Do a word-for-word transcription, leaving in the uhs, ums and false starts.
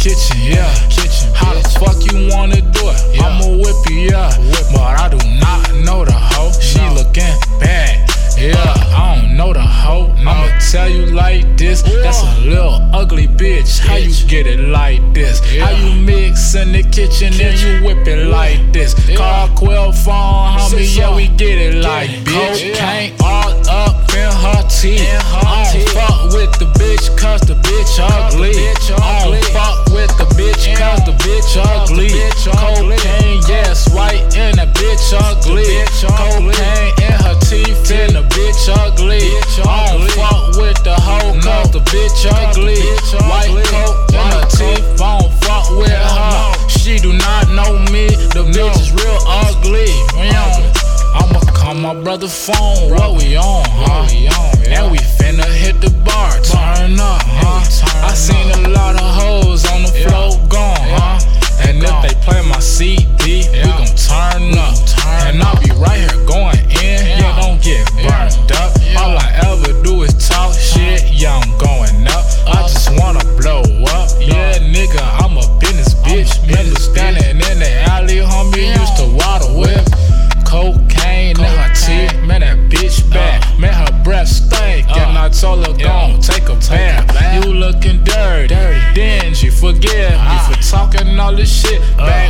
kitchen, yeah. Kitchen. How the fuck you wanna do it? Yeah. I'ma whip you, yeah. Whip, but I do not know the hoe. She no. looking bad, yeah. I don't know the hoe. No. I'ma tell you like this. That's a little ugly bitch. How you get it like this? Yeah. How you mix in the kitchen and you whip it like this? Yeah. Call Quill phone, homie, yeah, we get it like bitch. Cocaine all up in her teeth. I don't fuck with the bitch cause the bitch ugly. I don't fuck with the bitch cause the bitch ugly. Cocaine, yes, white and the bitch ugly. Cocaine in her teeth and the bitch ugly. I don't fuck with the hoe cause the bitch ugly. White coat in her teeth, I don't fuck with her. She do not know me, the bitch is real ugly. I'ma call my brother phone, what we on, huh? And we finna hit the bar, turn up, huh? I seen a lot of hoes on the floor gone, huh? And if they play my C D, we gon' turn up. And I'll be right here going in, yeah, don't get burned up. All I ever do is talk shit, yeah, I'm going up. I just wanna blow up, yeah, nigga, I'm a business bitch. Remember standing in the alley, homie, used to water whip. Cocaine in her teeth, man, that bitch bad. Man, her breath stank, and I told her gon' take a bath. You looking dirty, then she forgive me for talking all this shit back